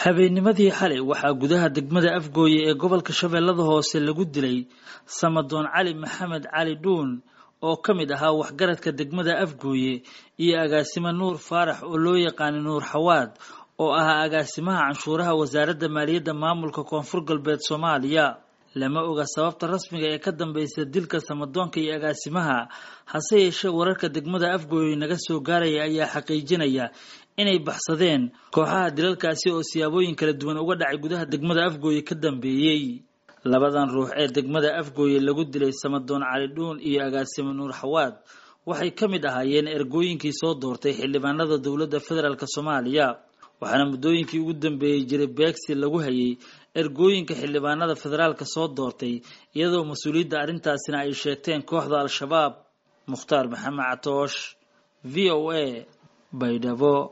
habeennimadii xalay waxaa gudaha degmada Afgooye ee gobolka Shabeellada Hoose lagu dilay Samadoon Cali Maxamed Cali Dhuun oo kamid ahaa waxgaradka degmada Afgooye iyo agaasima Nuur Faarax oo loo yaqaan Nuur Xawaad oo ahaa agaasimaha canshuuraha wasaaradda maaliyadda maamulka Koonfur Galbeed Soomaaliya lama oga sababta rasmiga ee ka dambeysay dilka Samadoonka iyo agaasimaha hase yeeshee wararka degmada Afgooye naga soo gaaray ayaa xaqiijinaya inay baxsadeen kooxaha dilalkaasi oo siyaabooyin kala duwan uga dhacay gudaha degmada Afgooye ka dambeeyay labadan ruux ee degmada Afgooye lagu dilay Samadoon Cali Dhuun iyo agaasima Nuur Xawaad waxay kamid ahaayeen ergooyinkii soo doortay xildhibaanada dawladda federaalka Soomaaliya waxaana muddooyinkii ugu dambeeyay jiray beegsi lagu hayay ergooyinka xildhibaanada federaalka soo doortay iyadoo mas'uuliyadda arintaasina ay sheegteen kooxda Al-Shabaab Mukhtaar Maxamed Catoosh VOA Baydhabo